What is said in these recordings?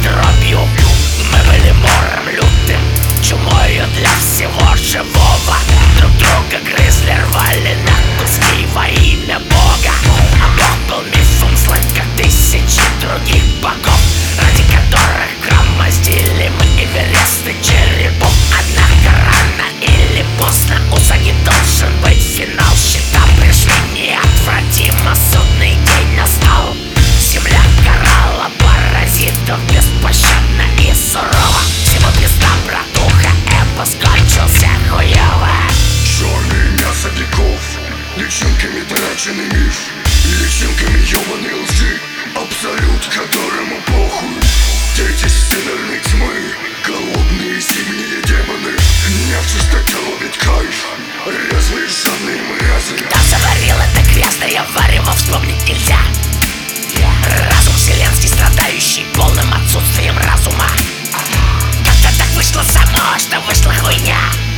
дробью. Мы были мором лютым, чумою для всего живого. Друг друга грызли, рвали на куски во имя Бога. А Бог был мифом злым, как тысячи других богов, ради которых громоздили мы Эвересты черепов. Однако рано или поздно у саги должен быть финал. Счета пришли неотвратимо, судный день настал. Земля карала паразитов беспощадно и сурово. Всего пизда, братуха, эпос кончился хуёво. Черное мясо веков, личинками траченный миф, личинками ёбаной лжи, абсолют, которому похуй. Дети северной тьмы, голодные зимние демоны, не в чистоте ловит кайф, резвые жадные мразы. Кто заварил это грязное варево, вспомнить нельзя. Разум вселенский, страдающий полным отсутствием разума. Как-то так вышло само, что вышла хуйня.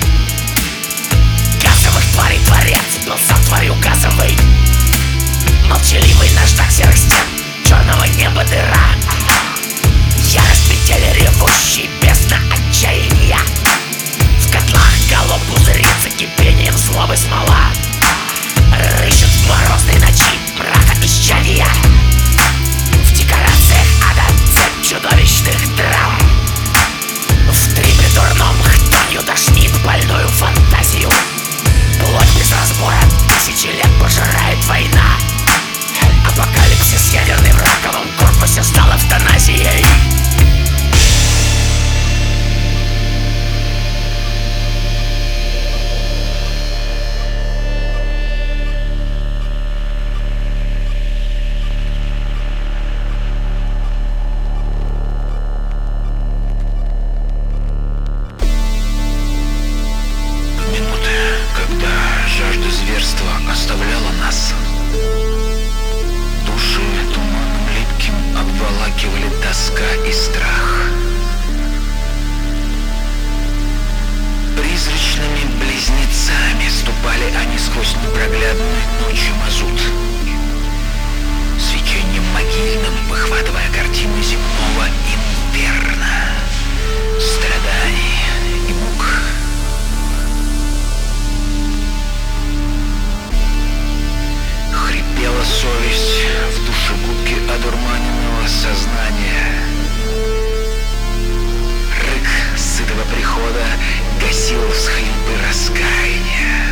Газовых тварей творец был сам тварью газовый. Молчаливый наждак серых стен, черного неба дыра. Ярость метели ревущий, бездна отчаяния. В котлах голов пузырится кипением злобы смола. Рыщут в морозной ночи мрака исчадия. В декорациях ада цепь чудовищных драм. В трипе дурном хтонью тошнит больную фантазию. Плоть без разбора тысячи лет пожирает война. Апокалипсис ядерный в раковом корпусе стал эвтаназией. Оставляла нас. Души туманом липким обволакивали тоска и страх. Призрачными близнецами ступали они сквозь непроглядную ночью мазут. Свечением могильным выхватывая картину земного инферно, страданий и мук. Хрипела совесть в душегубке одурманенного сознания. Рык сытого прихода гасил всхлипы раскаяния.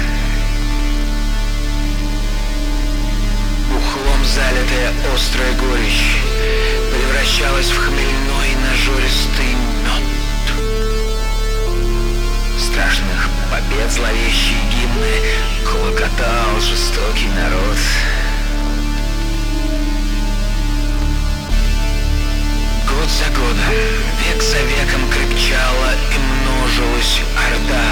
Бухлом залитая острая горечь превращалась в хмельной нажористый мед. Страшных побед зловещие гимны клокотал жестокий народ. Год за годом, век за веком крепчала и множилась орда.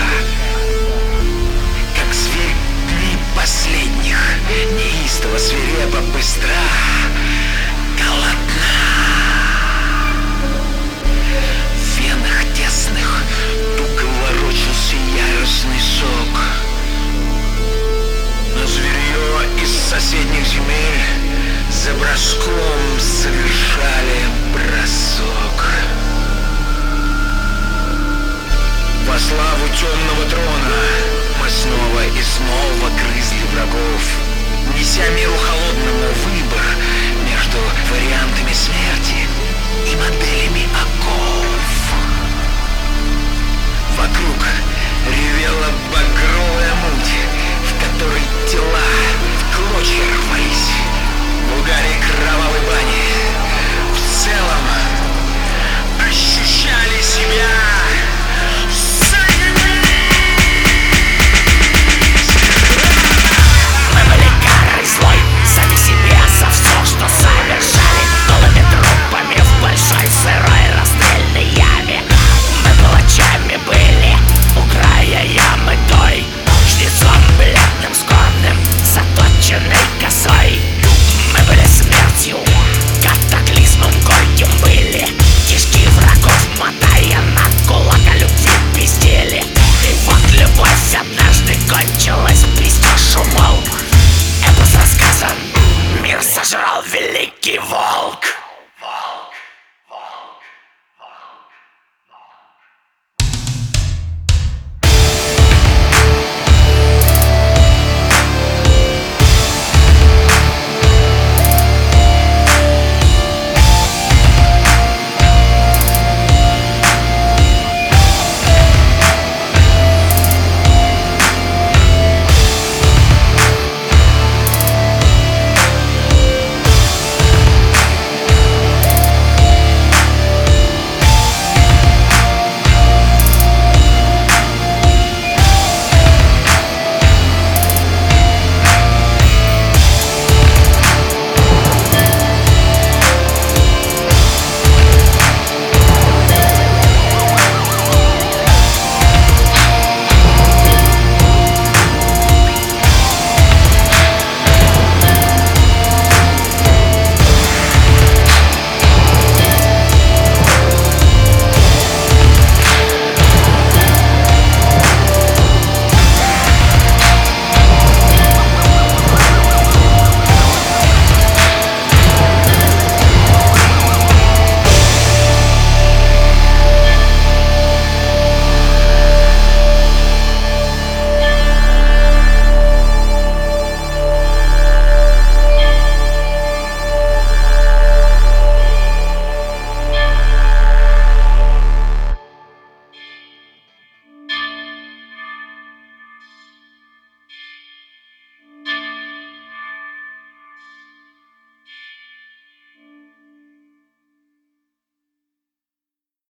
Как зверь дней последних, неистово, свирепо, быстра, голодна. В венах тесных туго ворочался яростный сок. Но зверье из соседних земель за броском совершали бросок. Во славу темного трона мы снова и снова грызли врагов, неся миру холодную